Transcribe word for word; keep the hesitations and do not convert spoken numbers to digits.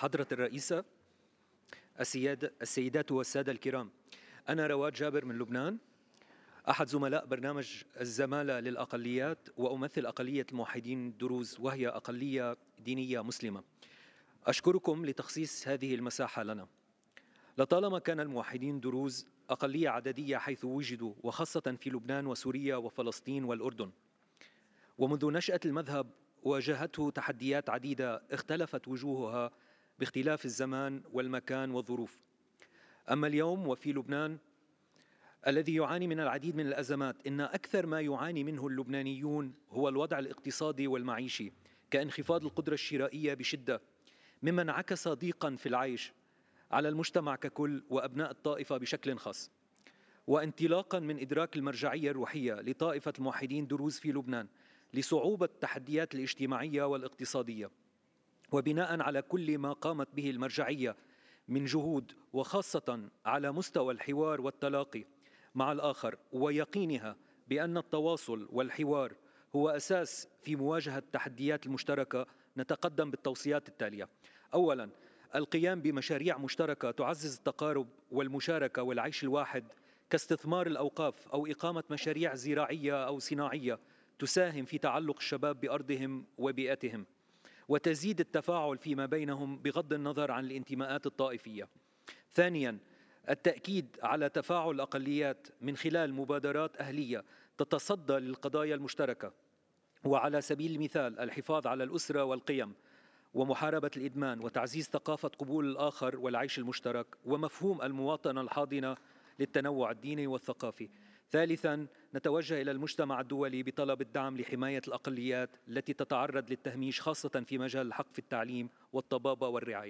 حضرة الرئيسة، السياد السيدات والسادة الكرام، أنا رواد جابر من لبنان، أحد زملاء برنامج الزمالة للأقليات، وأمثل أقلية الموحدين الدروز، وهي أقلية دينية مسلمة. أشكركم لتخصيص هذه المساحة لنا. لطالما كان الموحدين دروز أقلية عددية حيث وجدوا، وخاصة في لبنان وسوريا وفلسطين والأردن. ومنذ نشأة المذهب واجهته تحديات عديدة اختلفت وجوهها باختلاف الزمان والمكان والظروف. أما اليوم وفي لبنان الذي يعاني من العديد من الأزمات، إن أكثر ما يعاني منه اللبنانيون هو الوضع الاقتصادي والمعيشي، كانخفاض القدرة الشرائية بشدة، مما انعكس ضيقا في العيش على المجتمع ككل وأبناء الطائفة بشكل خاص. وانطلاقا من إدراك المرجعية الروحية لطائفة الموحدين دروز في لبنان لصعوبة التحديات الاجتماعية والاقتصادية، وبناء على كل ما قامت به المرجعية من جهود، وخاصة على مستوى الحوار والتلاقي مع الآخر، ويقينها بأن التواصل والحوار هو أساس في مواجهة التحديات المشتركة، نتقدم بالتوصيات التالية. أولا، القيام بمشاريع مشتركة تعزز التقارب والمشاركة والعيش الواحد، كاستثمار الأوقاف أو إقامة مشاريع زراعية أو صناعية تساهم في تعلق الشباب بأرضهم وبيئتهم، وتزيد التفاعل فيما بينهم بغض النظر عن الانتماءات الطائفية. ثانياً، التأكيد على تفاعل الأقليات من خلال مبادرات أهلية تتصدى للقضايا المشتركة، وعلى سبيل المثال الحفاظ على الأسرة والقيم، ومحاربة الإدمان، وتعزيز ثقافة قبول الآخر والعيش المشترك، ومفهوم المواطنة الحاضنة للتنوع الديني والثقافي. ثالثاً، نتوجه إلى المجتمع الدولي بطلب الدعم لحماية الأقليات التي تتعرض للتهميش، خاصة في مجال الحق في التعليم والطبابة والرعاية.